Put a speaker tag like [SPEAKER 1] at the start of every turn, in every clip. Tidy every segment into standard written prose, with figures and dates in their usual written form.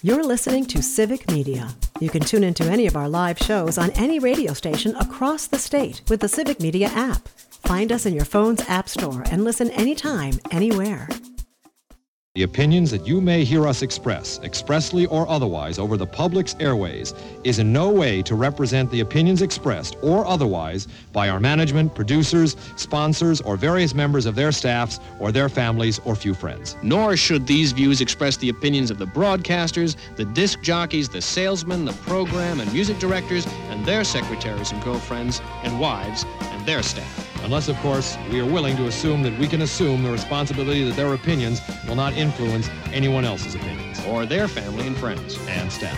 [SPEAKER 1] You're listening to Civic Media. You can tune into any of our live shows on any radio station across the state with the Civic Media app. Find us in your phone's app store and listen anytime, anywhere.
[SPEAKER 2] The opinions that you may hear us express, expressly or otherwise, over the public's airways, is in no way to represent the opinions expressed or otherwise by our management, producers, sponsors, or various members of their staffs or their families or few friends.
[SPEAKER 3] Nor should these views express the opinions of the broadcasters, the disc jockeys, the salesmen, the program and music directors, and their secretaries and girlfriends and wives and their staff.
[SPEAKER 2] Unless, of course, we are willing to assume that we can assume the responsibility that their opinions will not influence anyone else's opinions.
[SPEAKER 3] Or their family and friends.
[SPEAKER 2] And staff.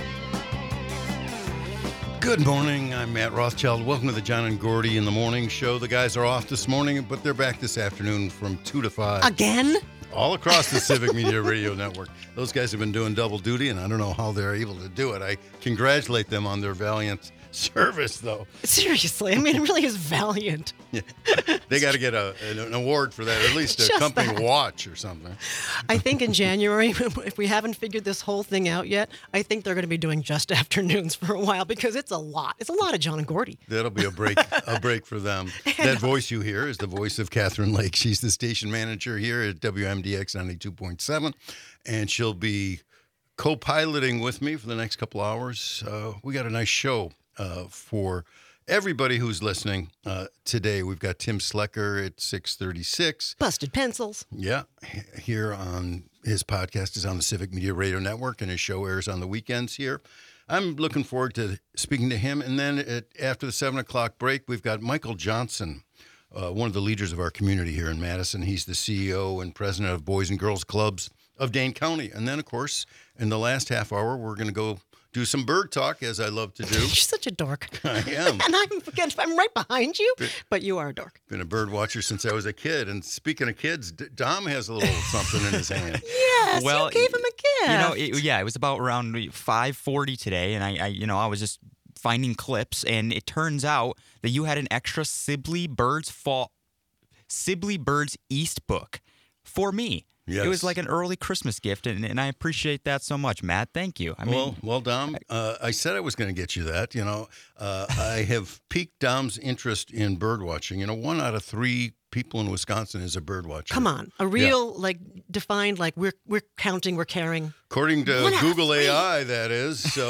[SPEAKER 4] Good morning. I'm Matt Rothschild. Welcome to the John and Gordy in the Morning Show. The guys are off this morning, but they're back this afternoon from 2 to 5.
[SPEAKER 1] Again?
[SPEAKER 4] All across the Civic Media Radio Network. Those guys have been doing double duty, and I don't know how they're able to do it. I congratulate them on their valiant service, though.
[SPEAKER 1] Seriously, I mean, it really is valiant.
[SPEAKER 4] Yeah. They got to get an award for that, or at least a
[SPEAKER 1] Just
[SPEAKER 4] company
[SPEAKER 1] that.
[SPEAKER 4] watch or something.
[SPEAKER 1] I think in January, if we haven't figured this whole thing out yet, I think they're going to be doing just afternoons for a while because it's a lot. It's a lot of John and Gordy.
[SPEAKER 4] That'll be a break for them. That voice you hear is the voice of Catherine Lake. She's the station manager here at WMDX 92.7, and she'll be co-piloting with me for the next couple hours. We got a nice show for everybody who's listening today. We've got Tim Slecker at 6:36.
[SPEAKER 1] Busted Pencils.
[SPEAKER 4] Yeah, here on his podcast is on the Civic Media Radio Network, and his show airs on the weekends here. I'm looking forward to speaking to him. And then after the 7 o'clock break, we've got Michael Johnson, one of the leaders of our community here in Madison. He's the CEO and president of Boys and Girls Clubs of Dane County. And then, of course, in the last half hour, we're going to go do some bird talk, as I love to do.
[SPEAKER 1] You're such a dork.
[SPEAKER 4] I am.
[SPEAKER 1] And I'm right behind you, but you are a dork.
[SPEAKER 4] Been a bird watcher since I was a kid. And speaking of kids, Dom has a little something in his hand.
[SPEAKER 1] Yes,
[SPEAKER 5] Well,
[SPEAKER 1] you gave him a gift.
[SPEAKER 5] It was about around 5:40 today, and I was just finding clips, and it turns out that you had an extra Sibley Birds East book for me.
[SPEAKER 4] Yes.
[SPEAKER 5] It was like an early Christmas gift, and I appreciate that so much, Matt. Thank you.
[SPEAKER 4] Well, Dom, I said I was going to get you that. I have piqued Dom's interest in bird watching. 1 out of 3 people in Wisconsin is a bird watcher.
[SPEAKER 1] Come on, a real defined we're counting, we're caring.
[SPEAKER 4] According to Google AI, that is. So.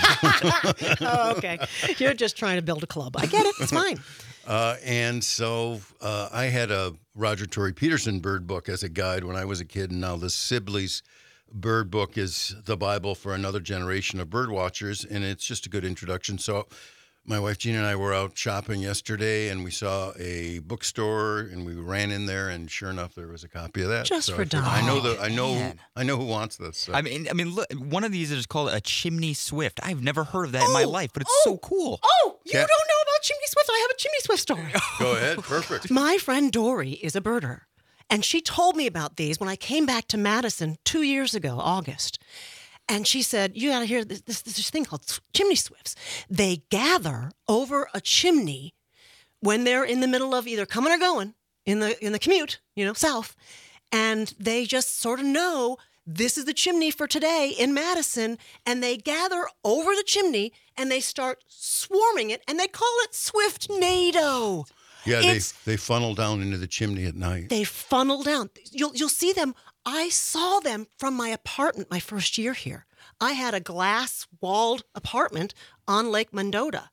[SPEAKER 1] Oh, okay, you're just trying to build a club. I get it. It's fine.
[SPEAKER 4] And so I had a Roger Tory Peterson bird book as a guide when I was a kid, and now the Sibley's bird book is the Bible for another generation of bird watchers, and it's just a good introduction. So my wife Gina and I were out shopping yesterday, and we saw a bookstore, and we ran in there, and sure enough, there was a copy of that.
[SPEAKER 1] Just for Dom.
[SPEAKER 4] I know who wants this. So.
[SPEAKER 5] I mean, look, one of these is called a Chimney Swift. I've never heard of that in my life, but it's so cool.
[SPEAKER 1] Oh, you don't know about Chimney Swift? I have a Chimney Swift story.
[SPEAKER 4] Go ahead. Perfect.
[SPEAKER 1] My friend Dory is a birder, and she told me about these when I came back to Madison 2 years ago, August. And she said, you got to hear this thing called chimney swifts. They gather over a chimney when they're in the middle of either coming or going in the commute, south. And they just sort of know this is the chimney for today in Madison. And they gather over the chimney and they start swarming it. And they call it Swift-nado.
[SPEAKER 4] Yeah, they funnel down into the chimney at night.
[SPEAKER 1] They funnel down. You'll see them. I saw them from my apartment my first year here. I had a glass-walled apartment on Lake Monona,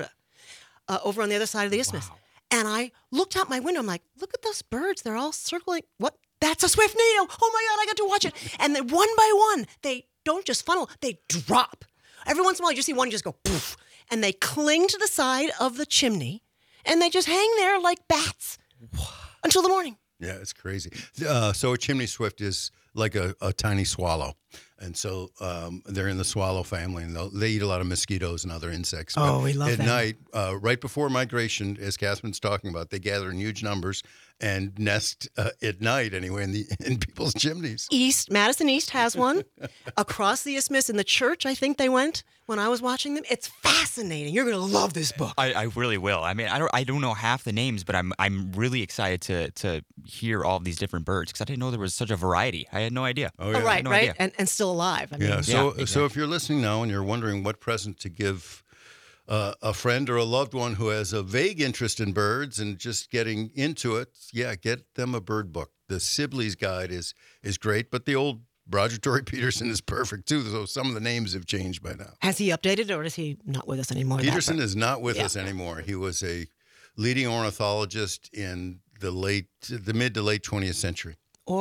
[SPEAKER 1] over on the other side of the isthmus. Wow. And I looked out my window. I'm like, look at those birds. They're all circling. What? That's a Swift-nado. Oh, my God, I got to watch it. And then one by one, they don't just funnel. They drop. Every once in a while, you see one just go poof. And they cling to the side of the chimney. And they just hang there like bats until the morning.
[SPEAKER 4] Yeah, it's crazy. So a chimney swift is like a tiny swallow. And so they're in the swallow family, and they eat a lot of mosquitoes and other insects.
[SPEAKER 1] Oh, we love
[SPEAKER 4] that.
[SPEAKER 1] At night,
[SPEAKER 4] right before migration, as Catherine's talking about, they gather in huge numbers and nest at night anyway in people's chimneys.
[SPEAKER 1] Madison East has one. Across the isthmus in the church, I think they went when I was watching them. It's fascinating. You're going to love this book.
[SPEAKER 5] I really will. I mean, I don't know half the names, but I'm really excited to hear all of these different birds because I didn't know there was such a variety. I had no idea.
[SPEAKER 4] Oh, yeah.
[SPEAKER 1] Right.
[SPEAKER 5] Idea.
[SPEAKER 1] And still still alive. I mean,
[SPEAKER 4] Yeah.
[SPEAKER 5] Yeah,
[SPEAKER 4] So if you're listening now and you're wondering what present to give a friend or a loved one who has a vague interest in birds and just getting into it, get them a bird book. The Sibley's Guide is great, but the old Roger Tory Peterson is perfect too. So some of the names have changed by now.
[SPEAKER 1] has he updated or is he not with us anymore?
[SPEAKER 4] Peterson is not with
[SPEAKER 1] Yeah.
[SPEAKER 4] us anymore. He was a leading ornithologist in the mid to late 20th century.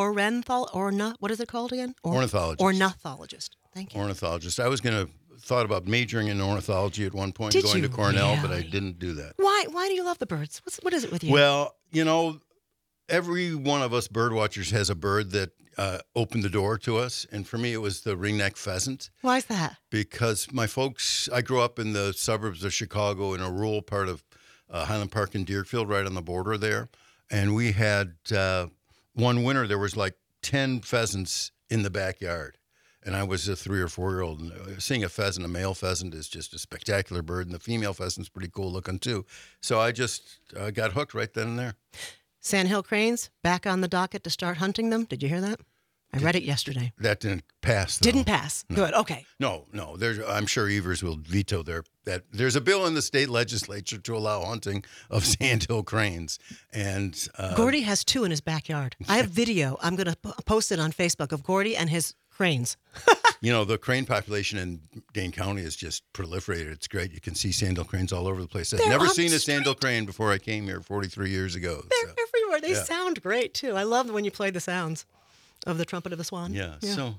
[SPEAKER 1] What is it called again?
[SPEAKER 4] Ornithologist.
[SPEAKER 1] Ornithologist. Thank you.
[SPEAKER 4] Ornithologist. I was thought about majoring in ornithology at one point,
[SPEAKER 1] Did
[SPEAKER 4] going
[SPEAKER 1] you
[SPEAKER 4] to Cornell, but I
[SPEAKER 1] really?
[SPEAKER 4] didn't do that.
[SPEAKER 1] Why do you love the birds? What is it with you?
[SPEAKER 4] Well, every one of us bird watchers has a bird that opened the door to us. And for me, it was the ringneck pheasant.
[SPEAKER 1] Why is that?
[SPEAKER 4] Because I grew up in the suburbs of Chicago in a rural part of Highland Park and Deerfield, right on the border there. And we had one winter, there was like 10 pheasants in the backyard. And I was a 3 or 4 year old. And seeing a male pheasant is just a spectacular bird. And the female pheasant's pretty cool looking too. So I just got hooked right then and there.
[SPEAKER 1] Sandhill cranes back on the docket to start hunting them. Did you hear that? I read it yesterday.
[SPEAKER 4] That didn't pass, though.
[SPEAKER 1] Didn't pass.
[SPEAKER 4] No.
[SPEAKER 1] Good. Okay.
[SPEAKER 4] No. I'm sure Evers will veto that. There's a bill in the state legislature to allow hunting of sandhill cranes, and
[SPEAKER 1] Gordy has 2 in his backyard. I have video. I'm going to post it on Facebook of Gordy and his cranes.
[SPEAKER 4] the crane population in Dane County is just proliferated. It's great. You can see sandhill cranes all over the place. I've
[SPEAKER 1] They're
[SPEAKER 4] never
[SPEAKER 1] on
[SPEAKER 4] seen
[SPEAKER 1] the
[SPEAKER 4] a sandhill crane before I came here 43 years ago.
[SPEAKER 1] They're everywhere. They
[SPEAKER 4] yeah.
[SPEAKER 1] sound great too. I love when you play the sounds of the trumpet of the swan.
[SPEAKER 4] Yeah. So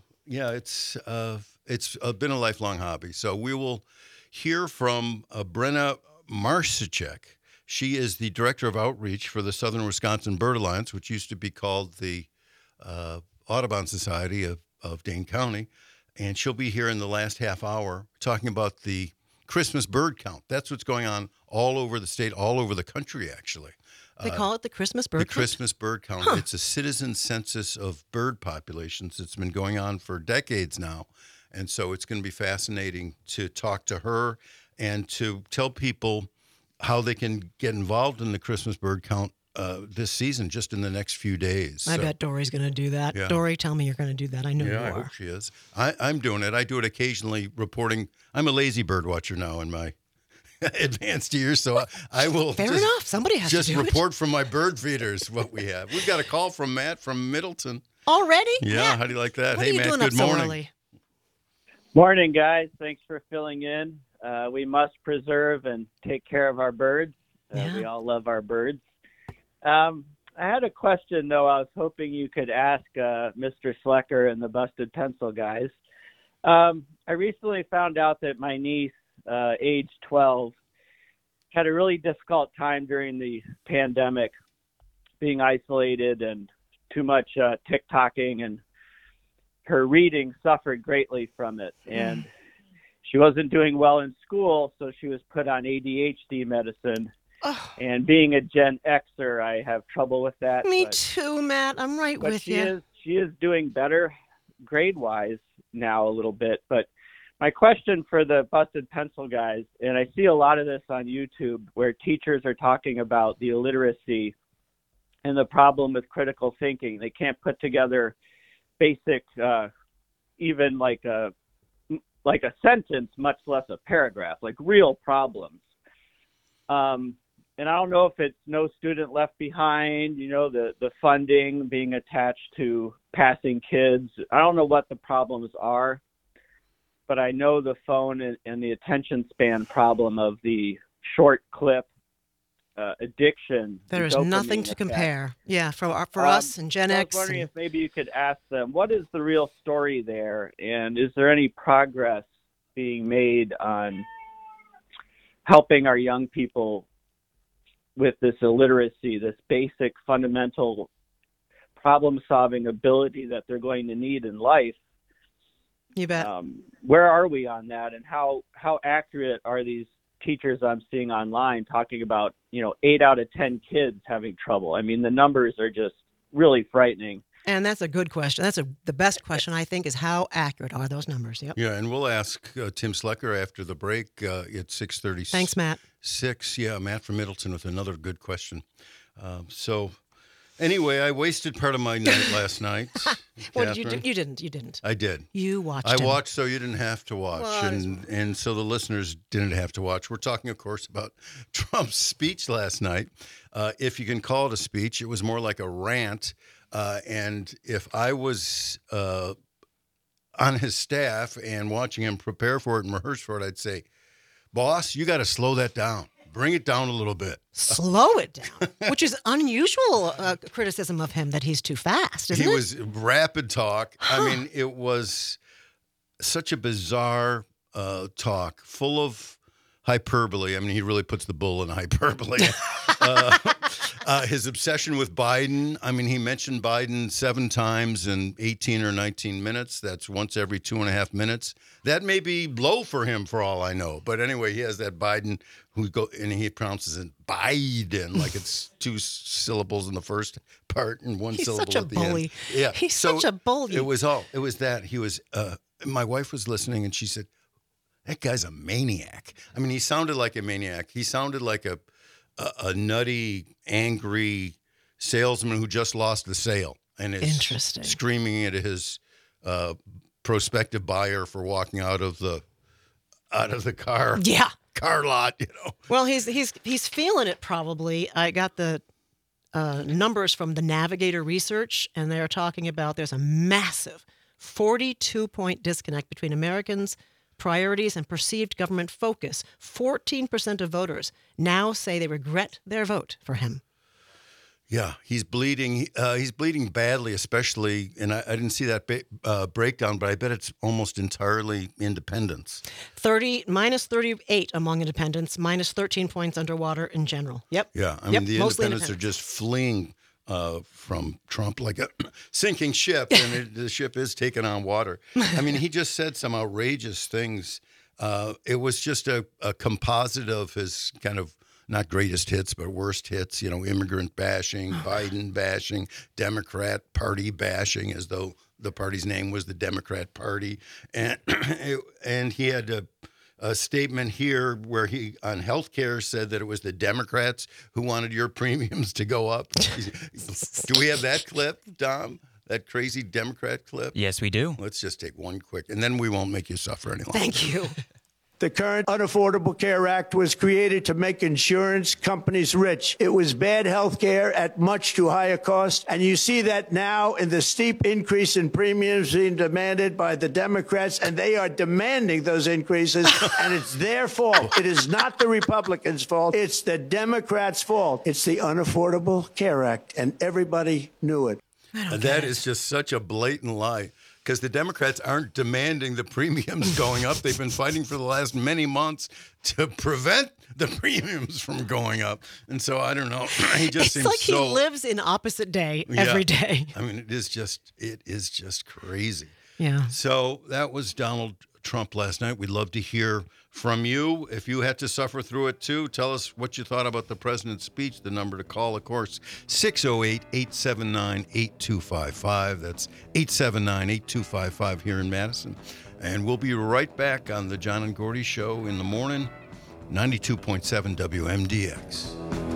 [SPEAKER 4] it's been a lifelong hobby. So we will hear from Brenna Marsichek. She is the director of outreach for the Southern Wisconsin Bird Alliance, which used to be called the Audubon Society of Dane County. And she'll be here in the last half hour talking about the Christmas bird count. That's what's going on all over the state, all over the country, actually.
[SPEAKER 1] They call it the Christmas bird count?
[SPEAKER 4] Christmas bird count.
[SPEAKER 1] Huh.
[SPEAKER 4] It's a citizen census of bird populations. It's been going on for decades now. And so it's going to be fascinating to talk to her and to tell people how they can get involved in the Christmas bird count this season, just in the next few days.
[SPEAKER 1] I bet Dory's going to do that.
[SPEAKER 4] Yeah.
[SPEAKER 1] Dory, tell me you're going to do that. I know you
[SPEAKER 4] Yeah, I
[SPEAKER 1] are.
[SPEAKER 4] hope she is. I'm doing it. I do it occasionally, reporting. I'm a lazy bird watcher now in my advanced years, so I will.
[SPEAKER 1] Fair enough. Somebody has
[SPEAKER 4] just
[SPEAKER 1] to do
[SPEAKER 4] report from my bird feeders what we have. We've got a call from Matt from Middleton.
[SPEAKER 1] it. Already?
[SPEAKER 4] Yeah,
[SPEAKER 1] Matt,
[SPEAKER 4] how do you like that?
[SPEAKER 1] what
[SPEAKER 4] Hey,
[SPEAKER 1] are you
[SPEAKER 4] Matt,
[SPEAKER 1] doing
[SPEAKER 4] good
[SPEAKER 1] up so
[SPEAKER 4] morning.
[SPEAKER 1] early?
[SPEAKER 6] Morning, guys. Thanks for filling in. We must preserve and take care of our birds.
[SPEAKER 1] Yeah.
[SPEAKER 6] We all love our birds. I had a question, though. I was hoping you could ask Mr. Slecker and the Busted Pencil guys. I recently found out that my niece, age 12, had a really difficult time during the pandemic, being isolated and too much TikToking, and her reading suffered greatly from it. And she wasn't doing well in school, so she was put on ADHD medicine.
[SPEAKER 1] Oh,
[SPEAKER 6] And being a Gen Xer, I have trouble with that.
[SPEAKER 1] me
[SPEAKER 6] but,
[SPEAKER 1] too, Matt. I'm right
[SPEAKER 6] but
[SPEAKER 1] with
[SPEAKER 6] she
[SPEAKER 1] you.
[SPEAKER 6] is doing better grade-wise now a little bit. But my question for the Busted Pencil guys, and I see a lot of this on YouTube where teachers are talking about the illiteracy and the problem with critical thinking. They can't put together basic, even like a sentence, much less a paragraph, like real problems. And I don't know if it's No Student Left Behind, the funding being attached to passing kids. I don't know what the problems are, but I know the phone and the attention span problem of the short clip addiction.
[SPEAKER 1] There is
[SPEAKER 6] dopamine
[SPEAKER 1] nothing to
[SPEAKER 6] effect.
[SPEAKER 1] compare. Yeah, for us and Gen
[SPEAKER 6] I was
[SPEAKER 1] X.
[SPEAKER 6] wondering
[SPEAKER 1] and-
[SPEAKER 6] if maybe you could ask them, what is the real story there? And is there any progress being made on helping our young people with this illiteracy, this basic fundamental problem-solving ability that they're going to need in life?
[SPEAKER 1] You bet.
[SPEAKER 6] Where are we on that, and how accurate are these teachers I'm seeing online talking about, 8 out of 10 kids having trouble? I mean, the numbers are just really frightening.
[SPEAKER 1] And that's a good question. That's the best question, I think, is how accurate are those numbers? Yep.
[SPEAKER 4] Yeah, and we'll ask Tim Slecker after the break at 6:30.
[SPEAKER 1] Thanks, Matt.
[SPEAKER 4] 6. Yeah, Matt from Middleton with another good question. So Anyway, I wasted part of my night last night.
[SPEAKER 1] What did you do?
[SPEAKER 4] Catherine.
[SPEAKER 1] You didn't.
[SPEAKER 4] I did.
[SPEAKER 1] You watched
[SPEAKER 4] I
[SPEAKER 1] him.
[SPEAKER 4] watched so you didn't have to watch,
[SPEAKER 1] Well,
[SPEAKER 4] and so the listeners didn't have to watch. We're talking, of course, about Trump's speech last night. If you can call it a speech, it was more like a rant. And if I was on his staff and watching him prepare for it and rehearse for it, I'd say, boss, you got to slow that down. Bring it down a little bit.
[SPEAKER 1] Slow it down, which is unusual criticism of him that he's too fast, isn't it?
[SPEAKER 4] He was rapid talk. I mean, it was such a bizarre talk, full of hyperbole. I mean, he really puts the bull in hyperbole. His obsession with Biden. I mean, he mentioned Biden 7 times in 18 or 19 minutes. That's once every 2.5 minutes. That may be low for him, for all I know. But anyway, he has that Biden and he pronounces it Biden, like it's 2 syllables in the first part and 1 syllable
[SPEAKER 1] such a
[SPEAKER 4] at the
[SPEAKER 1] bully.
[SPEAKER 4] end. Yeah,
[SPEAKER 1] He's such a bully.
[SPEAKER 4] It was that. He was. My wife was listening, and she said, "That guy's a maniac." I mean, he sounded like a maniac. He sounded like a nutty, angry salesman who just lost the sale and is
[SPEAKER 1] Interesting.
[SPEAKER 4] screaming at his prospective buyer for walking out of the car lot. You know.
[SPEAKER 1] Well, he's feeling it probably. I got the numbers from the Navigator Research, and they're talking about there's a massive 42-point disconnect between Americans' priorities and perceived government focus. 14% of voters now say they regret their vote for him.
[SPEAKER 4] Yeah, he's bleeding. He's bleeding badly, especially, and I didn't see that breakdown, but I bet it's almost entirely independents.
[SPEAKER 1] Minus 38 among independents, minus 13 points underwater in general. Yep.
[SPEAKER 4] Yeah, I mean, the
[SPEAKER 1] mostly
[SPEAKER 4] independents are just fleeing from Trump like a sinking ship, and the ship is taking on water. I mean, he just said some outrageous things. It was just a composite of his kind of not greatest hits, but worst hits, you know, immigrant bashing, Biden bashing, Democrat Party bashing, as though the party's name was the Democrat Party. And he had a statement here where he, on healthcare, said that it was the Democrats who wanted your premiums to go up. Do we have that clip, Dom? That crazy Democrat clip?
[SPEAKER 5] Yes, we do.
[SPEAKER 4] Let's just take one quick, and then we won't make you suffer any longer.
[SPEAKER 1] Thank you.
[SPEAKER 7] The current Unaffordable Care Act was created to make insurance companies rich. It was bad health care at much too high a cost. And you see that now in the steep increase in premiums being demanded by the Democrats. And they are demanding those increases. And it's their fault. It is not the Republicans' fault. It's the Democrats' fault. It's the Unaffordable Care Act. And everybody knew it.
[SPEAKER 4] And that is just such a blatant lie. Because the Democrats aren't demanding the premiums going up. They've been fighting for the last many months to prevent the premiums from going up. And so I don't know. He just seems
[SPEAKER 1] like
[SPEAKER 4] so.
[SPEAKER 1] He lives in opposite day every day.
[SPEAKER 4] I mean, it is just crazy.
[SPEAKER 1] Yeah.
[SPEAKER 4] So that was Donald Trump last night. We'd love to hear from you. If you had to suffer through it too, tell us what you thought about the president's speech. The number to call, of course, 608-879-8255. That's 879-8255 here in Madison. And we'll be right back on the John and Gordy Show in the morning, 92.7 WMDX.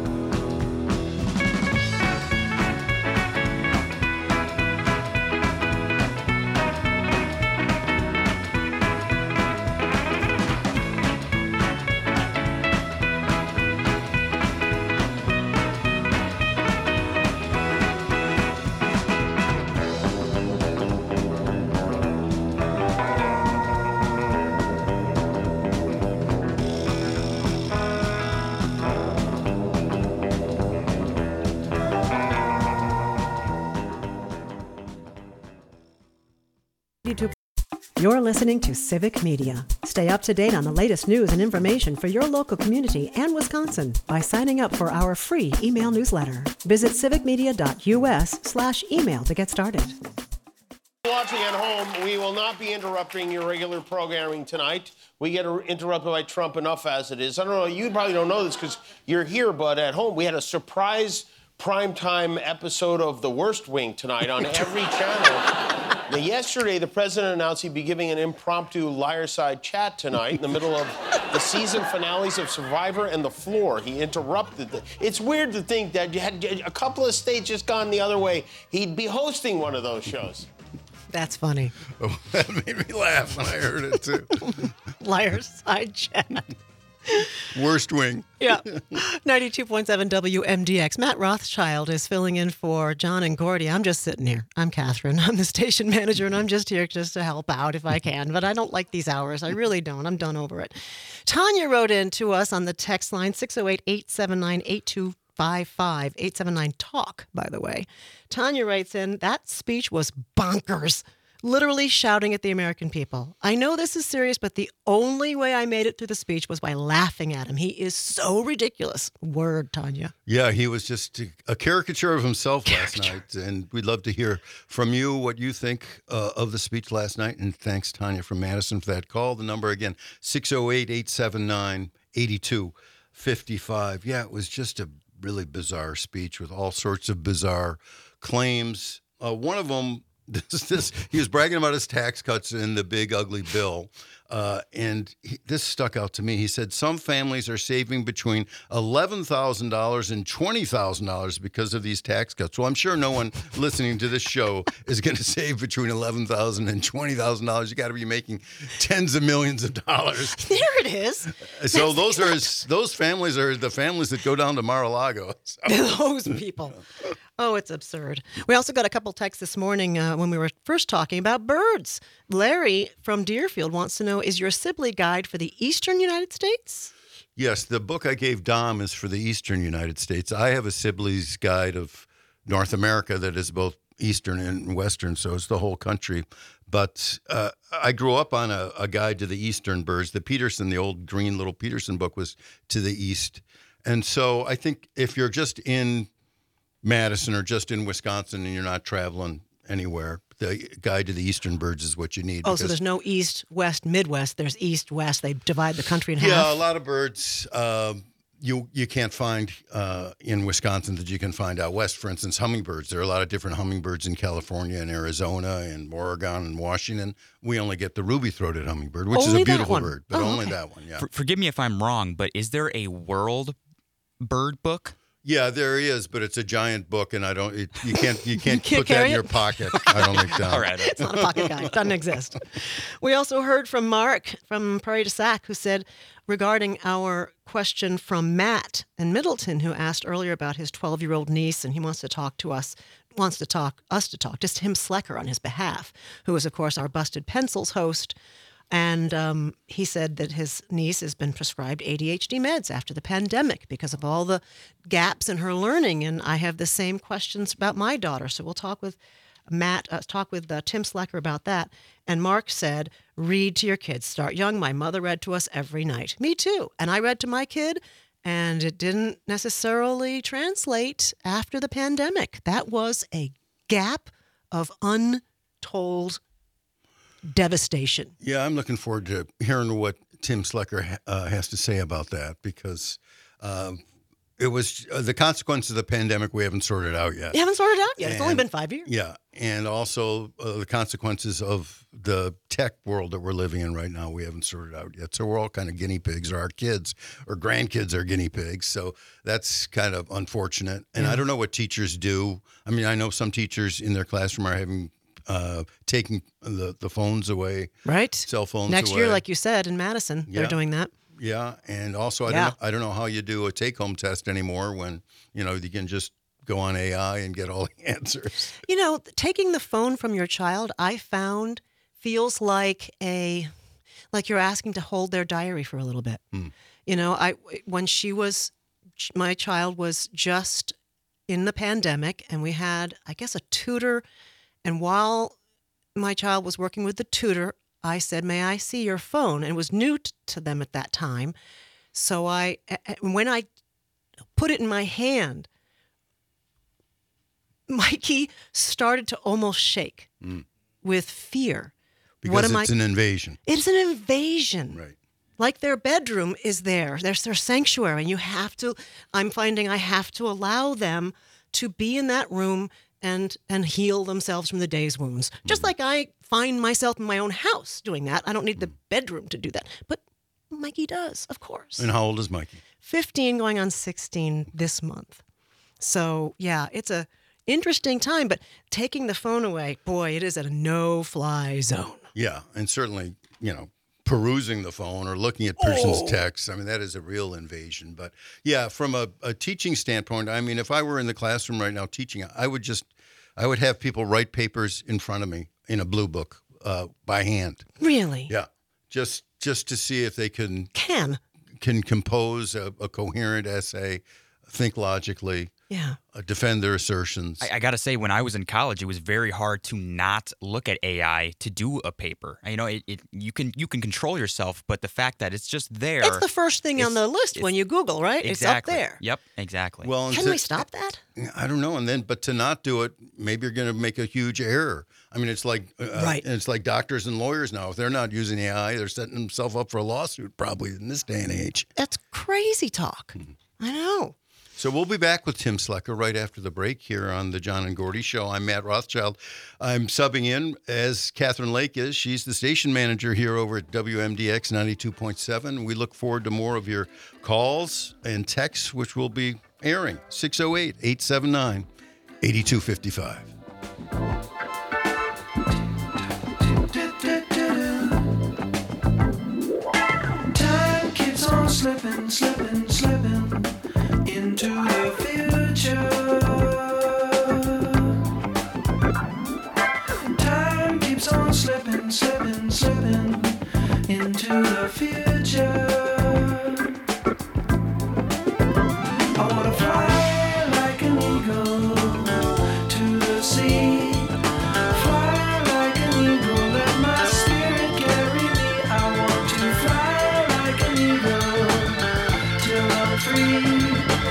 [SPEAKER 8] You're listening to Civic Media. Stay up to date on the latest news and information for your local community and Wisconsin by signing up for our free email newsletter. Visit civicmedia.us/email to get started.
[SPEAKER 9] Watching at home, we will not be interrupting your regular programming tonight. We get interrupted by Trump enough as it is. I don't know, you probably don't know this because you're here, but at home we had a surprise primetime episode of The Worst Wing tonight on every channel. Now, yesterday, the president announced he'd be giving an impromptu liar-side chat tonight in the middle of the season finales of Survivor and The Floor. He interrupted. It's weird to think that you had a couple of states just gone the other way. He'd be hosting one of those shows.
[SPEAKER 1] That's funny.
[SPEAKER 4] Oh, that made me laugh when I heard it, too.
[SPEAKER 1] Liar's side chat.
[SPEAKER 4] Worst wing.
[SPEAKER 1] Yeah. 92.7 WMDX. Matt Rothschild is filling in for John and Gordy. I'm just sitting here. I'm Catherine. I'm the station manager, and I'm just here just to help out if I can. But I don't like these hours. I really don't. I'm done over it. Tanya wrote in to us on the text line, 608-879-8255. 879-TALK, by the way. Tanya writes in, that speech was bonkers. Literally shouting at the American people. I know this is serious, but the only way I made it through the speech was by laughing at him. He is so ridiculous. Word, Tanya.
[SPEAKER 4] Yeah, he was just a caricature of himself last night. And we'd love to hear from you what you think of the speech last night. And thanks, Tanya from Madison, for that call. The number again, 608-879-8255. Yeah, it was just a really bizarre speech with all sorts of bizarre claims. One of them, he was bragging about his tax cuts in the big ugly bill, and this stuck out to me. He said some families are saving between $11,000 and $20,000 because of these tax cuts. Well, I'm sure no one listening to this show is going to save between $11,000 and $20,000. You got to be making tens of millions of dollars.
[SPEAKER 1] There it is.
[SPEAKER 4] So those families are the families that go down to Mar-a-Lago. So.
[SPEAKER 1] Those people. Oh, it's absurd. We also got a couple texts this morning when we were first talking about birds. Larry from Deerfield wants to know, is your Sibley guide for the eastern United States?
[SPEAKER 4] Yes, the book I gave Dom is for the eastern United States. I have a Sibley's guide of North America that is both eastern and western, so it's the whole country. But I grew up on a guide to the eastern birds. The Peterson, the old green little Peterson book was to the east. And so I think if you're just in Madison or just in Wisconsin and you're not traveling anywhere, the guide to the eastern birds is what you need.
[SPEAKER 1] Oh, so there's no east, west, midwest. There's east, west. They divide the country in half.
[SPEAKER 4] Yeah, a lot of birds you can't find in Wisconsin that you can find out west. For instance, hummingbirds. There are a lot of different hummingbirds in California and Arizona and Oregon and Washington. We only get the ruby-throated hummingbird, which is a beautiful bird, but only that one, yeah.
[SPEAKER 5] Forgive me if I'm wrong, but is there a world bird book?
[SPEAKER 4] Yeah, there is, but it's a giant book, and you can't put that in your pocket. I don't think that.
[SPEAKER 5] All right.
[SPEAKER 1] It's not a pocket guide. It doesn't exist. We also heard from Mark from Prairie du Sac, who said, regarding our question from Matt in Middleton, who asked earlier about his 12-year-old niece, and he wants to talk to us to Tim Slecker on his behalf, who is, of course, our Busted Pencils host. And he said that his niece has been prescribed ADHD meds after the pandemic because of all the gaps in her learning. And I have the same questions about my daughter. So we'll talk with Tim Slecker about that. And Mark said, read to your kids. Start young. My mother read to us every night. Me too. And I read to my kid, and it didn't necessarily translate after the pandemic. That was a gap of untold devastation.
[SPEAKER 4] Yeah, I'm looking forward to hearing what Tim Slecker has to say about that, because it was the consequences of the pandemic we haven't sorted out yet.
[SPEAKER 1] You haven't sorted out yet. It's only been 5 years.
[SPEAKER 4] Yeah, and also the consequences of the tech world that we're living in right now we haven't sorted out yet. So we're all kind of guinea pigs, or our kids or grandkids are guinea pigs. So that's kind of unfortunate. And I don't know what teachers do. I mean, I know some teachers in their classroom are having taking the phones away,
[SPEAKER 1] right?
[SPEAKER 4] Cell phones
[SPEAKER 1] next
[SPEAKER 4] away.
[SPEAKER 1] Year, like you said, in Madison, they're doing that.
[SPEAKER 4] Yeah, and also I don't know how you do a take-home test anymore when you can just go on AI and get all the answers.
[SPEAKER 1] Taking the phone from your child, I found feels like you're asking to hold their diary for a little bit. When my child was just in the pandemic, and we had, I guess, a tutor. And while my child was working with the tutor, I said, may I see your phone? And it was new to them at that time. So when I put it in my hand, Mikey started to almost shake with fear.
[SPEAKER 4] Because it's an invasion.
[SPEAKER 1] It's an invasion.
[SPEAKER 4] Right.
[SPEAKER 1] Like their bedroom is there. There's their sanctuary. And I'm finding I have to allow them to be in that room and heal themselves from the day's wounds. Just like I find myself in my own house doing that. I don't need the bedroom to do that. But Mikey does, of course.
[SPEAKER 4] And how old is Mikey?
[SPEAKER 1] 15 going on 16 this month. So, yeah, it's a interesting time, but taking the phone away, boy, it is a no-fly zone.
[SPEAKER 4] Yeah, and certainly, perusing the phone or looking at person's texts, I mean, that is a real invasion. But, yeah, from a teaching standpoint, I mean, if I were in the classroom right now teaching, I would have people write papers in front of me in a blue book by hand.
[SPEAKER 1] Really?
[SPEAKER 4] Yeah, just to see if they can compose a coherent essay, think logically, defend their assertions.
[SPEAKER 5] I got to say, when I was in college, it was very hard to not look at AI to do a paper. You can control yourself, but the fact that it's just there.
[SPEAKER 1] It's the first thing on the list when you Google, right?
[SPEAKER 5] Exactly.
[SPEAKER 1] It's up there.
[SPEAKER 5] Yep, exactly.
[SPEAKER 4] Well,
[SPEAKER 1] can we stop that?
[SPEAKER 4] I don't know. But to not do it, maybe you're going to make a huge error. I mean, it's like it's like doctors and lawyers now. If they're not using AI, they're setting themselves up for a lawsuit probably in this day and age.
[SPEAKER 1] That's crazy talk. I know.
[SPEAKER 4] So we'll be back with Tim Slecker right after the break here on the John and Gordy Show. I'm Matt Rothschild. I'm subbing in as Catherine Lake is. She's the station manager here over at WMDX 92.7. We look forward to more of your calls and texts, which will be airing 608-879-8255.
[SPEAKER 10] Time keeps on slipping, slipping, slipping into the future. Time keeps on slipping, slipping, slipping into the future. I wanna fly like an eagle to the sea. Fly like an eagle, let my spirit carry me. I want to fly like an eagle till I'm free.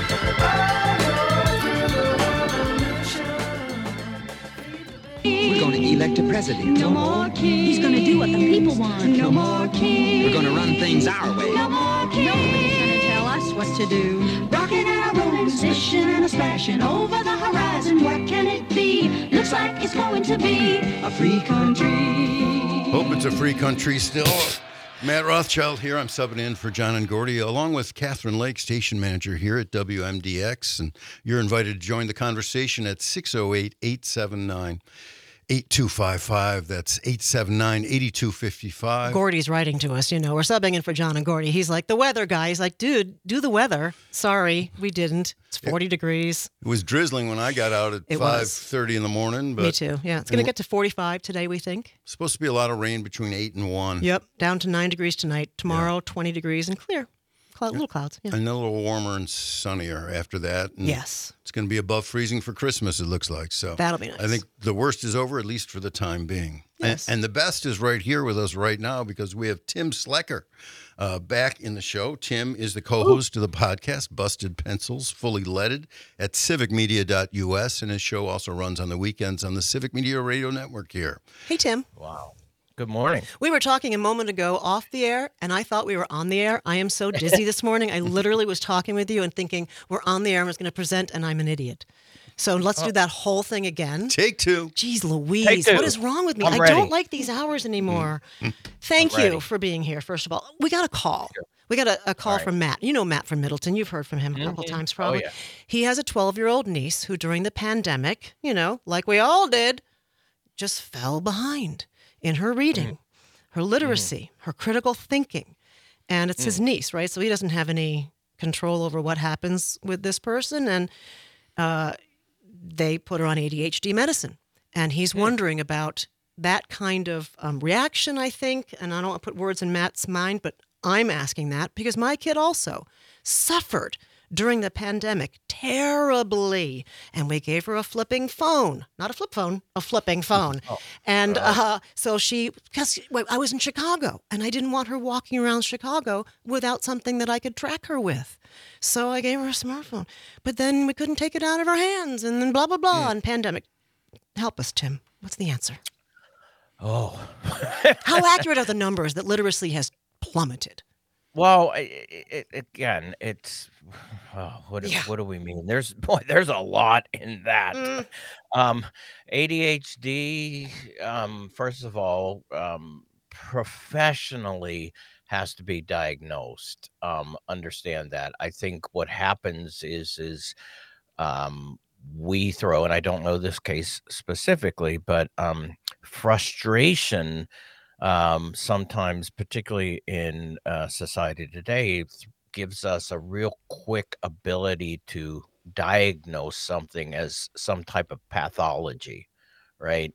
[SPEAKER 11] We're going to elect a president.
[SPEAKER 12] No more king. He's going to do what the people want. No more king.
[SPEAKER 11] We're going to run things our way.
[SPEAKER 12] No more king. Nobody's going to tell us what to do. Rocking and a rolling, slishing and a splashing over the horizon. What can it be? Looks like it's going to be a free country.
[SPEAKER 4] Hope it's a free country still. Matt Rothschild here. I'm subbing in for John and Gordy, along with Catherine Lake, station manager here at WMDX. And you're invited to join the conversation at 608-879-8255. That's 879-8255.
[SPEAKER 1] Gordy's writing to us, we're subbing in for John and Gordy. He's like, the weather guy. He's like, dude, do the weather. Sorry, we didn't. It's 40 degrees.
[SPEAKER 4] It was drizzling when I got out at 5:30 in the morning. But
[SPEAKER 1] me too, yeah. It's going to get to 45 today, we think.
[SPEAKER 4] Supposed to be a lot of rain between 8 and 1.
[SPEAKER 1] Yep, down to 9 degrees tonight. Tomorrow, 20 degrees and clear. Little clouds, yeah.
[SPEAKER 4] And a little warmer and sunnier after that. And
[SPEAKER 1] yes.
[SPEAKER 4] It's going to be above freezing for Christmas, it looks like. So
[SPEAKER 1] that'll be nice.
[SPEAKER 4] I think the worst is over, at least for the time being.
[SPEAKER 1] Yes.
[SPEAKER 4] And the best is right here with us right now because we have Tim Slecker back in the show. Tim is the co-host of the podcast, Busted Pencils, fully leaded at civicmedia.us. And his show also runs on the weekends on the Civic Media Radio Network here.
[SPEAKER 1] Hey, Tim.
[SPEAKER 13] Wow. Good morning.
[SPEAKER 1] We were talking a moment ago off the air, and I thought we were on the air. I am so dizzy this morning. I literally was talking with you and thinking we're on the air and I was going to present, and I'm an idiot. So let's do that whole thing again.
[SPEAKER 4] Take two.
[SPEAKER 1] Jeez Louise, what is wrong with me? I don't like these hours anymore. Thank you for being here, first of all. We got a call. We got a call from Matt. You know Matt from Middleton. You've heard from him a couple times probably.
[SPEAKER 13] Oh, yeah.
[SPEAKER 1] He has a 12-year-old niece who during the pandemic, like we all did, just fell behind in her reading, her literacy, her critical thinking. And it's his niece, right? So he doesn't have any control over what happens with this person. And they put her on ADHD medicine. And he's wondering about that kind of reaction, I think. And I don't want to put words in Matt's mind, but I'm asking that because my kid also suffered during the pandemic terribly. And we gave her a flipping phone, not a flip phone, a flipping phone. And so because I was in Chicago and I didn't want her walking around Chicago without something that I could track her with. So I gave her a smartphone. But then we couldn't take it out of her hands and then blah, blah, blah. And pandemic. Help us, Tim. What's the answer?
[SPEAKER 13] Oh.
[SPEAKER 1] How accurate are the numbers that literacy has plummeted?
[SPEAKER 13] Well, again, it's
[SPEAKER 1] Yeah.
[SPEAKER 13] what do we mean? There's a lot in that.
[SPEAKER 1] Mm.
[SPEAKER 13] Um, ADHD, first of all, professionally has to be diagnosed. Understand that. I think what happens is um, we throw, and I don't know this case specifically, but frustration sometimes, particularly in society today, gives us a real quick ability to diagnose something as some type of pathology, right?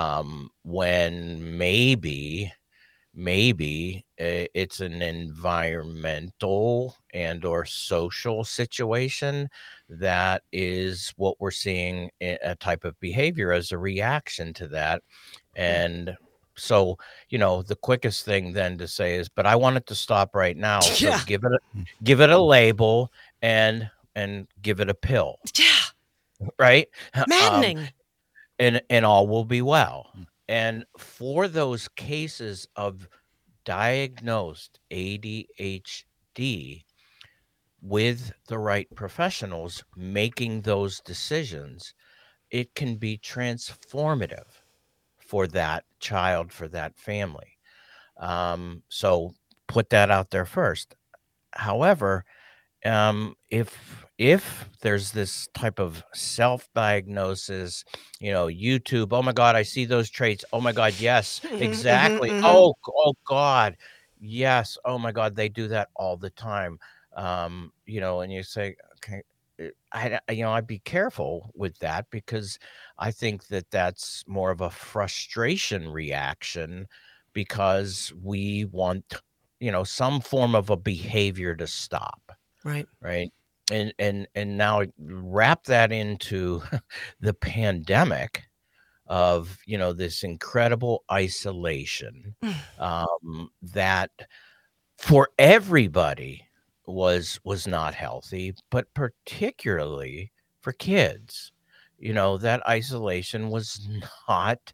[SPEAKER 13] When maybe it's an environmental and or social situation that is what we're seeing, a type of behavior as a reaction to that. And so, the quickest thing then to say is, but I want it to stop right now. So
[SPEAKER 1] Yeah.
[SPEAKER 13] give it a label and give it a pill,
[SPEAKER 1] Yeah.
[SPEAKER 13] right? Um,
[SPEAKER 1] Maddening.
[SPEAKER 13] and all will be well. And for those cases of diagnosed ADHD, with the right professionals making those decisions, it can be transformative for that child, for that family. So put that out there first. However, if there's this type of self-diagnosis, YouTube, oh my God, I see those traits. Oh my God, yes,
[SPEAKER 1] Mhm, mhm,
[SPEAKER 13] exactly.
[SPEAKER 1] mhm.
[SPEAKER 13] Oh God, yes. Oh my God, they do that all the time. And you say, okay, I'd be careful with that because I think that that's more of a frustration reaction because we want, some form of a behavior to stop.
[SPEAKER 1] Right.
[SPEAKER 13] Right. And now wrap that into the pandemic of, this incredible isolation that for everybody was not healthy, but particularly for kids. That isolation was not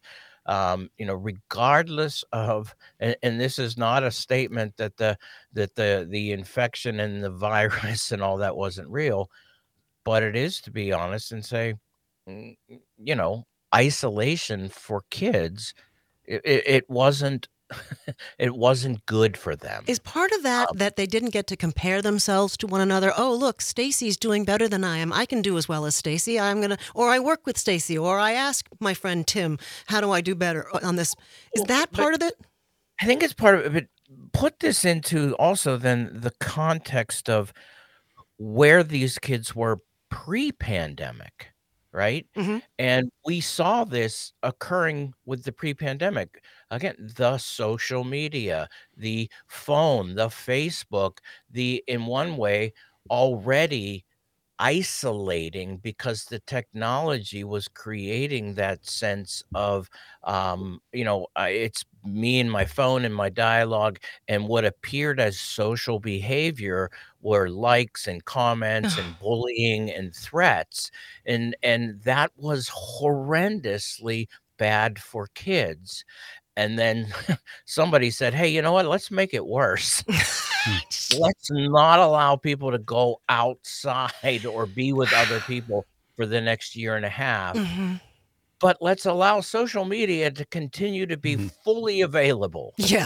[SPEAKER 13] regardless of, and this is not a statement that the infection and the virus and all that wasn't real, but it is to be honest and say, mm, you know, isolation for kids, it wasn't it wasn't good for them.
[SPEAKER 1] Is part of that
[SPEAKER 13] Um,
[SPEAKER 1] that they didn't get to compare themselves to one another? Oh, look, Stacy's doing better than I am. I can do as well as Stacy. Or I work with Stacy, or I ask my friend Tim, how do I do better on this? Is that
[SPEAKER 13] but
[SPEAKER 1] part of it?
[SPEAKER 13] I think it's part of it, but put this into also then the context of where these kids were pre-pandemic, right?
[SPEAKER 1] Mhm.
[SPEAKER 13] And we saw this occurring with the pre-pandemic. Again, the social media, the phone, the Facebook, in one way, already isolating because the technology was creating that sense of it's me and my phone and my dialogue, and what appeared as social behavior were likes and comments and bullying and threats, and that was horrendously bad for kids. And then somebody said, hey, you know what, let's make it worse. Let's not allow people to go outside or be with other people for the next year and a half,
[SPEAKER 1] Mhm.
[SPEAKER 13] but let's allow social media to continue to be fully available.
[SPEAKER 1] Yeah.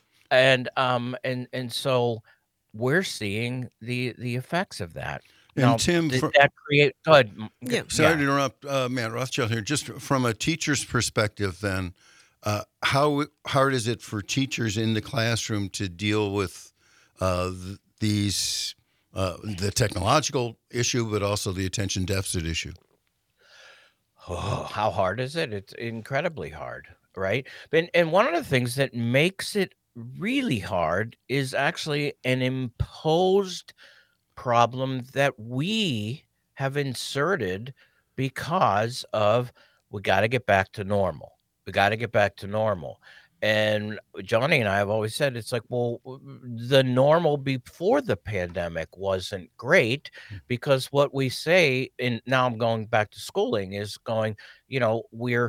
[SPEAKER 13] And so we're seeing the effects of that. Now,
[SPEAKER 4] And Tim,
[SPEAKER 13] did that create good?
[SPEAKER 1] Yeah.
[SPEAKER 4] sorry to interrupt, Matt Rothschild here. Just from a teacher's perspective, then, how hard is it for teachers in the classroom to deal with these the technological issue, but also the attention deficit issue?
[SPEAKER 13] Oh, how hard is it? It's incredibly hard, right? And one of the things that makes it really hard is actually an imposed problem that we have inserted because of we got to get back to normal. We got to get back to normal. And Johnny and I have always said it's like, well, the normal before the pandemic wasn't great because what we say, and now I'm going back to schooling, is going, we're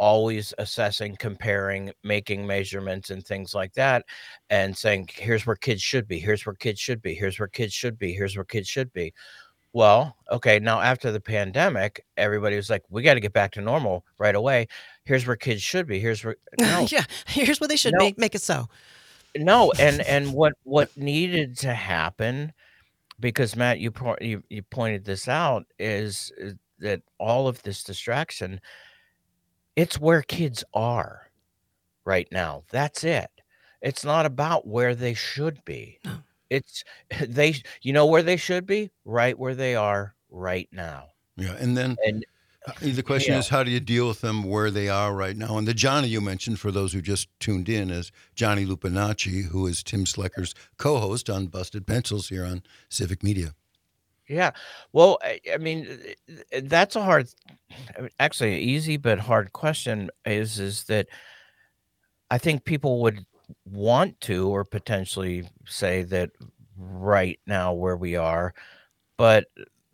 [SPEAKER 13] always assessing, comparing, making measurements and things like that, and saying, here's where kids should be, here's where kids should be, here's where kids should be, here's where kids should be. Well, okay, now after the pandemic, everybody was like, we got to get back to normal right away. Here's where kids should be. Here's where no,
[SPEAKER 1] Yeah, here's where they should
[SPEAKER 13] no,
[SPEAKER 1] be. Make it so.
[SPEAKER 13] no. And what needed to happen, because Matt, you pointed this out, is that all of this distraction, it's where kids are right now. That's it. It's not about where they should be.
[SPEAKER 1] No.
[SPEAKER 13] It's they, you know where they should be? Right where they are right now.
[SPEAKER 4] Yeah, and then
[SPEAKER 13] And
[SPEAKER 4] the question
[SPEAKER 13] yeah,
[SPEAKER 4] is, how do you deal with them where they are right now? And the Johnny you mentioned, for those who just tuned in, is Johnny Lupinacci, who is Tim Slecker's co-host on Busted Pencils here on Civic Media.
[SPEAKER 13] yeah. Well, I mean, that's a hard, actually, an easy but hard question is that I think people would want to or potentially say that right now where we are, but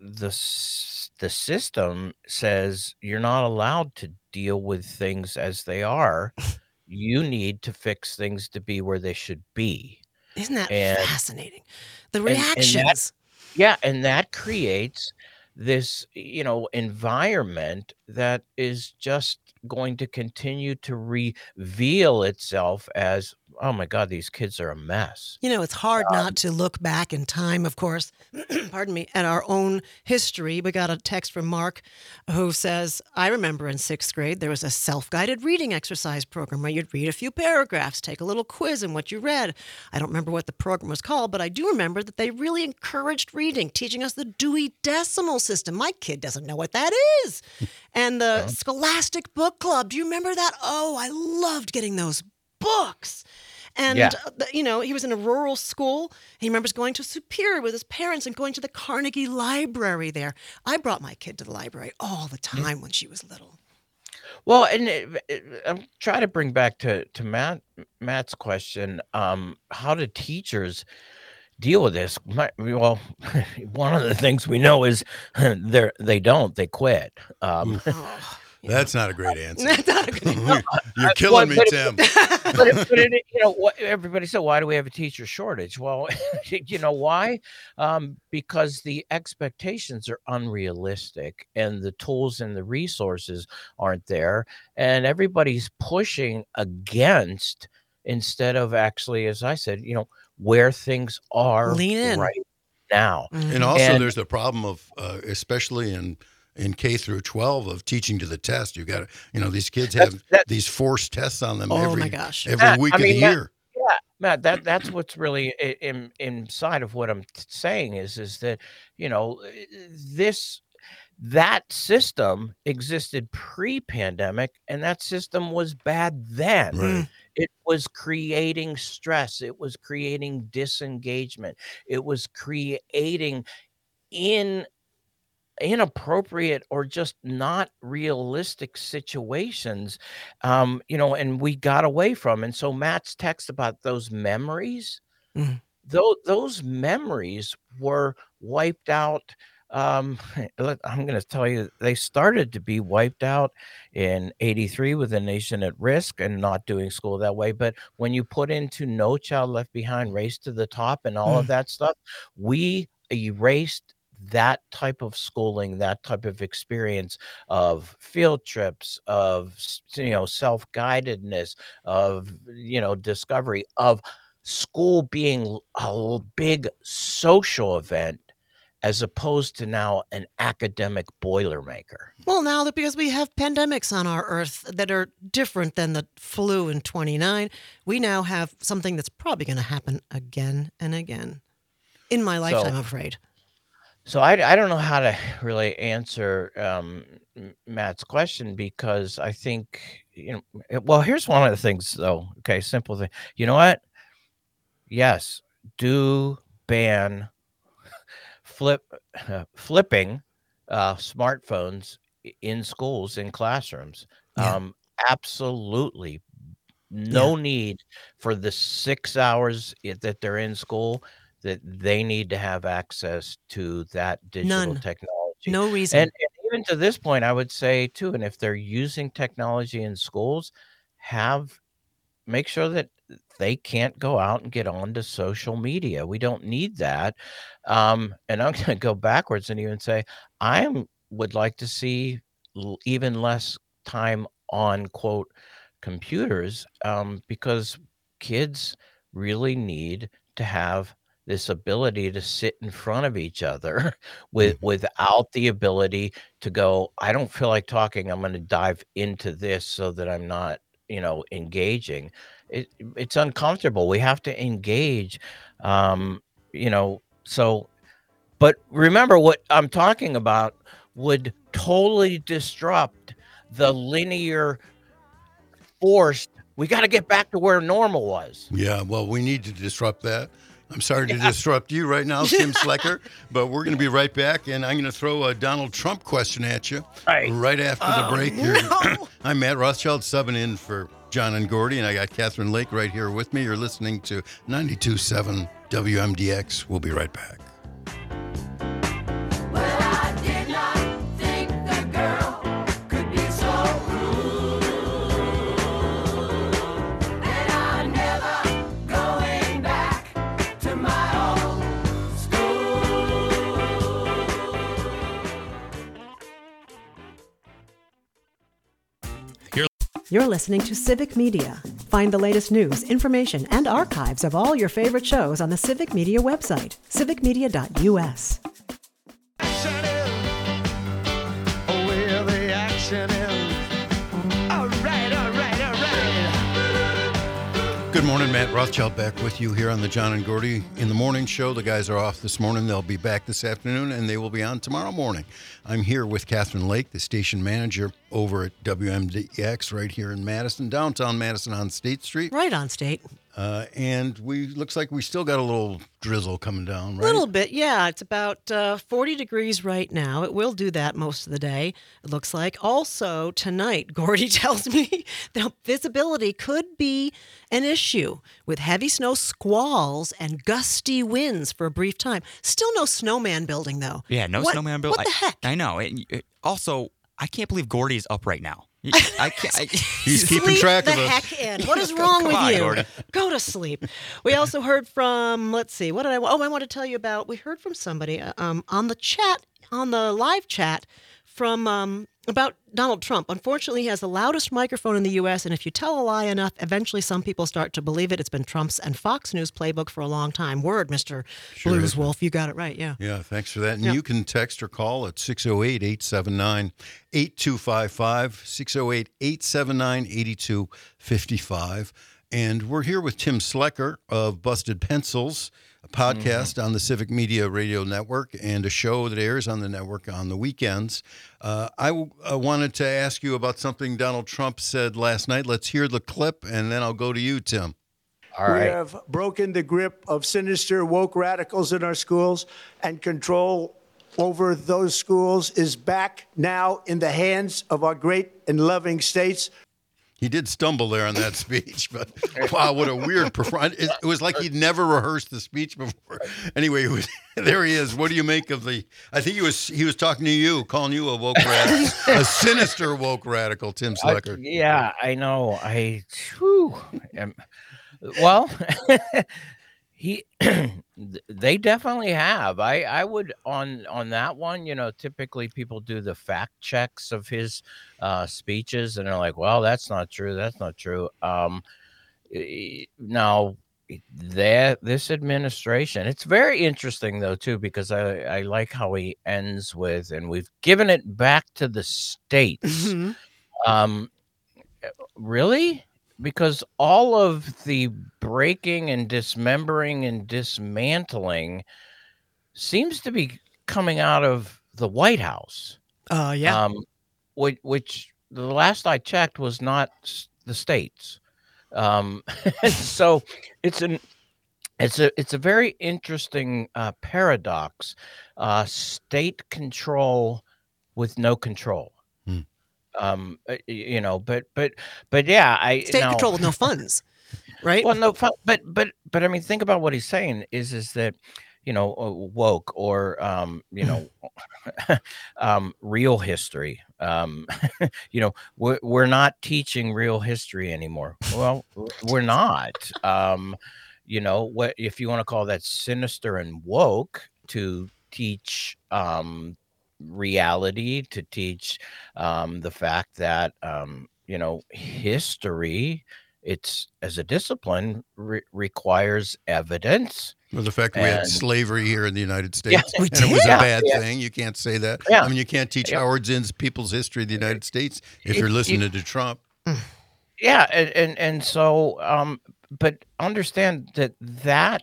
[SPEAKER 13] the system says you're not allowed to deal with things as they are. You need to fix things to be where they should be.
[SPEAKER 1] Isn't that
[SPEAKER 13] And
[SPEAKER 1] fascinating? The
[SPEAKER 13] and that
[SPEAKER 1] reactions.
[SPEAKER 13] yeah, and that creates this, environment that is just going to continue to reveal itself as, oh my God, these kids are a mess.
[SPEAKER 1] It's hard not to look back in time, of course, pardon me, at our own history. We got a text from Mark who says, I remember in 6th grade, there was a self-guided reading exercise program where you'd read a few paragraphs, take a little quiz on what you read. I don't remember what the program was called, but I do remember that they really encouraged reading, teaching us the Dewey Decimal System. My kid doesn't know what that is. And the Scholastic Book Club. Do you remember that? Oh, I loved getting those books. And,
[SPEAKER 13] Yeah.
[SPEAKER 1] He was in a rural school. He remembers going to Superior with his parents and going to the Carnegie Library there. I brought my kid to the library all the time when she was little.
[SPEAKER 13] Well, and I'm trying to bring back to Matt's question. How do teachers deal with this? Well, one of the things we know is they quit.
[SPEAKER 1] Oh,
[SPEAKER 4] That's not a great answer.
[SPEAKER 1] That's not a good
[SPEAKER 4] You're killing me,
[SPEAKER 13] but
[SPEAKER 4] Tim.
[SPEAKER 13] everybody said, why do we have a teacher shortage? Well, you know why? Because the expectations are unrealistic and the tools and the resources aren't there. And everybody's pushing against instead of actually, as I said, where things are
[SPEAKER 1] Lean in.
[SPEAKER 13] right now.
[SPEAKER 4] And also,
[SPEAKER 13] And-
[SPEAKER 4] there's the problem of, especially in K through 12, of teaching to the test. You got to, these kids have these forced tests on them
[SPEAKER 1] Oh,
[SPEAKER 4] every
[SPEAKER 1] my gosh.
[SPEAKER 4] every week of the year.
[SPEAKER 13] Matt, that's what's really inside of what I'm saying is that that system existed pre-pandemic, and that system was bad then.
[SPEAKER 4] Right.
[SPEAKER 13] It was creating stress. It was creating disengagement. It was creating inappropriate or just not realistic situations, and we got away from. And so Matt's text about those memories, those memories were wiped out. I'm going to tell you, they started to be wiped out in '83 with the nation at risk and not doing school that way. But when you put into No Child Left Behind, Race to the Top, and all of that stuff, we erased that type of schooling, that type of experience of field trips, of self-guidedness, of discovery, of school being a big social event as opposed to now an academic boilermaker.
[SPEAKER 1] Well, now that because we have pandemics on our earth that are different than the flu in 29, we now have something that's probably going to happen again and again in my lifetime, I'm afraid.
[SPEAKER 13] So I don't know how to really answer Matt's question, because I think, well, here's one of the things though. Okay, simple thing. You know what? Yes, do ban flipping smartphones in schools, in classrooms.
[SPEAKER 1] Yeah.
[SPEAKER 13] Absolutely. No need for the 6 hours that they're in school, that they need to have access to that digital
[SPEAKER 1] None.
[SPEAKER 13] technology.
[SPEAKER 1] No reason.
[SPEAKER 13] And even to this point, I would say too, and if they're using technology in schools, make sure that they can't go out and get onto social media. We don't need that. And I'm going to go backwards and even say would like to see even less time on quote computers, because kids really need to have this ability to sit in front of each other without the ability to go, I don't feel like talking, I'm going to dive into this so that I'm not, engaging. It's uncomfortable. We have to engage, so, but remember what I'm talking about would totally disrupt the linear forced, we got to get back to where normal was.
[SPEAKER 4] Yeah, well, we need to disrupt that. I'm sorry to disrupt you right now, Tim Slecker, but we're going to be right back, and I'm going to throw a Donald Trump question at you right after the break here.
[SPEAKER 1] No.
[SPEAKER 4] I'm Matt Rothschild, subbing in for John and Gordy, and I got Catherine Lake right here with me. You're listening to 92.7 WMDX. We'll be right back.
[SPEAKER 8] You're listening to Civic Media. Find the latest news, information, and archives of all your favorite shows on the Civic Media website, civicmedia.us.
[SPEAKER 10] Where the action is. All right, all right, all right.
[SPEAKER 4] Good morning, Matt Rothschild back with you here on the John and Gordy in the Morning Show. The guys are off this morning. They'll be back this afternoon, and they will be on tomorrow morning. I'm here with Catherine Lake, the station manager over at WMDX right here in Madison, downtown Madison on State Street.
[SPEAKER 1] Right on State.
[SPEAKER 4] And looks like we still got a little drizzle coming down, right?
[SPEAKER 1] A little bit, yeah. It's about 40 degrees right now. It will do that most of the day, it looks like. Also, tonight, Gordy tells me the visibility could be an issue with heavy snow squalls and gusty winds for a brief time. Still no snowman building, though.
[SPEAKER 5] Yeah, no snowman building.
[SPEAKER 1] What the heck?
[SPEAKER 5] I know. Also, I can't believe Gordy's up right now. I can't.
[SPEAKER 4] He's keeping track of
[SPEAKER 1] the
[SPEAKER 4] us.
[SPEAKER 1] heck in. What is wrong with
[SPEAKER 5] on,
[SPEAKER 1] you?
[SPEAKER 5] Gordy.
[SPEAKER 1] Go to sleep. We also heard from, let's see, what did I want to tell you about. We heard from somebody on the chat, on the live chat from about Donald Trump. Unfortunately, he has the loudest microphone in the U.S., and if you tell a lie enough, eventually some people start to believe it. It's been Trump's and Fox News playbook for a long time. Word, Mr. Blues Wolf. You got it right, yeah.
[SPEAKER 4] Yeah, thanks for that. And you can text or call at 608-879-8255, 608-879-8255. And we're here with Tim Slecker of Busted Pencils, a podcast on the Civic Media Radio Network and a show that airs on the network on the weekends. I wanted to ask you about something Donald Trump said last night. Let's hear the clip, and then I'll go to you, Tim.
[SPEAKER 13] All right.
[SPEAKER 7] We have broken the grip of sinister woke radicals in our schools, and control over those schools is back now in the hands of our great and loving states.
[SPEAKER 4] He did stumble there on that speech, but wow, what a weird performance. It was like he'd never rehearsed the speech before. Anyway, there he is. What do you make of the, I think he was talking to you, calling you a woke radical, a sinister woke radical, Tim Slecker.
[SPEAKER 13] Yeah, I know. Well, they definitely have. I would on that one, typically people do the fact checks of his speeches, and they're like, well, that's not true. That's not true. Now, this administration, it's very interesting though too, because I like how he ends with, and we've given it back to the states. Really? Because all of the breaking and dismembering and dismantling seems to be coming out of the White House.
[SPEAKER 1] Yeah.
[SPEAKER 13] Which the last I checked was not the states. So it's a very interesting paradox. State control with no control. But yeah,
[SPEAKER 1] State control with no funds, right?
[SPEAKER 13] Well, no fun, but I mean, think about what he's saying is that, woke or real history. We're not teaching real history anymore. Well, we're not. What if you want to call that sinister and woke to teach reality, to teach the fact that history, it's as a discipline requires evidence.
[SPEAKER 4] Well, the fact that we had slavery here in the United States,
[SPEAKER 13] Yeah, we
[SPEAKER 4] and it was a
[SPEAKER 13] did.
[SPEAKER 4] bad
[SPEAKER 13] Yeah.
[SPEAKER 4] thing. You can't say that.
[SPEAKER 13] Yeah.
[SPEAKER 4] I mean, you can't teach
[SPEAKER 13] Yeah.
[SPEAKER 4] Howard Zinn's People's History of the United States if you're listening to Trump.
[SPEAKER 13] Yeah, and so, but understand that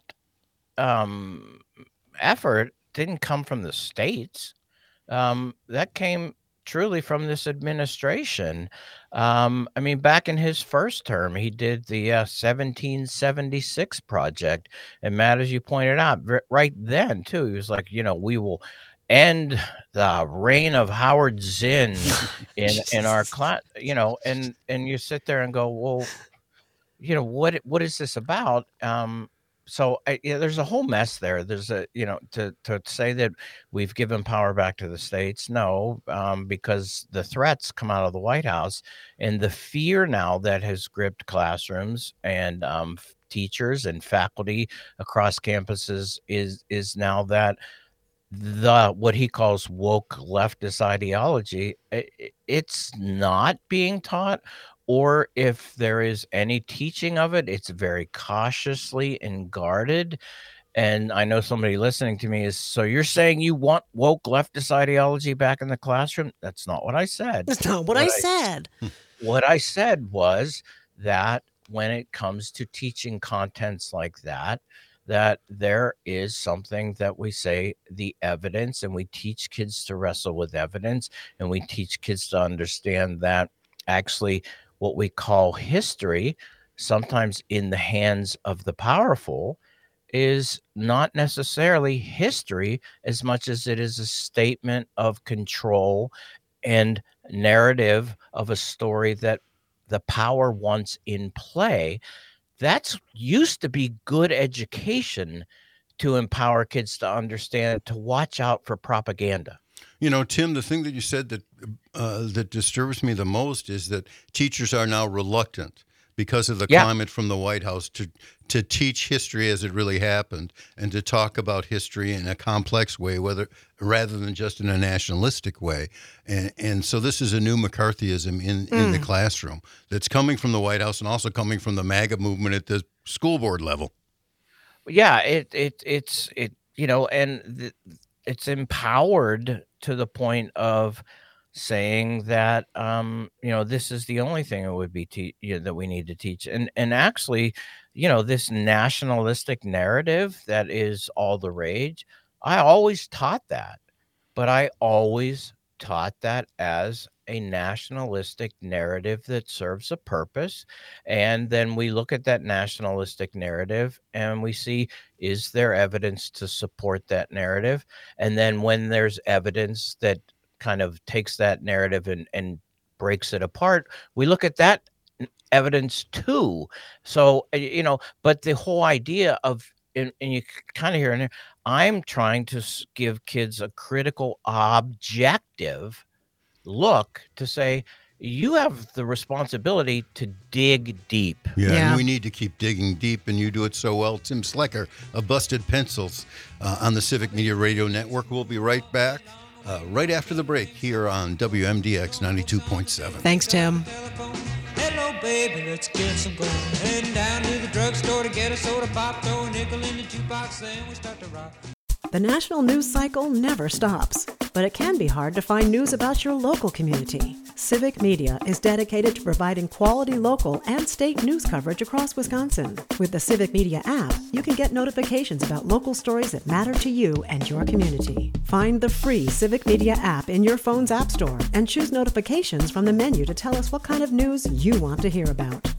[SPEAKER 13] effort didn't come from the states. That came truly from this administration. I mean, back in his first term, he did the 1776 project, and Matt, as you pointed out, right then too, he was like, we will end the reign of Howard Zinn in our class, and you sit there and go, well, what is this about? So there's a whole mess there. There's to say that we've given power back to the states. No, because the threats come out of the White House, and the fear now that has gripped classrooms and teachers and faculty across campuses is now that what he calls woke leftist ideology, it's not being taught. Or if there is any teaching of it, it's very cautiously and guarded. And I know somebody listening to me is, so you're saying you want woke leftist ideology back in the classroom? That's not what I said.
[SPEAKER 1] That's not what I said.
[SPEAKER 13] What I said was that when it comes to teaching contents like that there is something that we say the evidence, and we teach kids to wrestle with evidence, and we teach kids to understand that actually what we call history, sometimes in the hands of the powerful, is not necessarily history as much as it is a statement of control and narrative of a story that the power wants in play. That's used to be good education to empower kids to understand, to watch out for propaganda.
[SPEAKER 4] Tim, the thing that you said that disturbs me the most is that teachers are now reluctant because of the climate from the White House to teach history as it really happened and to talk about history in a complex way, rather than just in a nationalistic way. And so this is a new McCarthyism in the classroom that's coming from the White House and also coming from the MAGA movement at the school board level.
[SPEAKER 13] Yeah, it's empowered to the point of saying that this is the only thing it would be that we need to teach, and actually this nationalistic narrative that is all the rage. I always taught that, but I always taught that as a nationalistic narrative that serves a purpose. And then we look at that nationalistic narrative and we see, is there evidence to support that narrative? And then when there's evidence that kind of takes that narrative and breaks it apart, we look at that evidence too. So, but the whole idea of, and you kind of hear in there, I'm trying to give kids a critical, objective look to say, you have the responsibility to dig deep.
[SPEAKER 4] Yeah, and we need to keep digging deep, and you do it so well. Tim Slecker of Busted Pencils on the Civic Media Radio Network. We'll be right back right after the break here on WMDX 92.7.
[SPEAKER 1] Thanks, Tim.
[SPEAKER 10] Hello, baby, let's get some gold. Heading down to the drugstore to get a soda pop, throw a nickel in the jukebox, then we start to rock.
[SPEAKER 8] The national news cycle never stops, but it can be hard to find news about your local community. Civic Media is dedicated to providing quality local and state news coverage across Wisconsin. With the Civic Media app, you can get notifications about local stories that matter to you and your community. Find the free Civic Media app in your phone's app store and choose notifications from the menu to tell us what kind of news you want to hear about.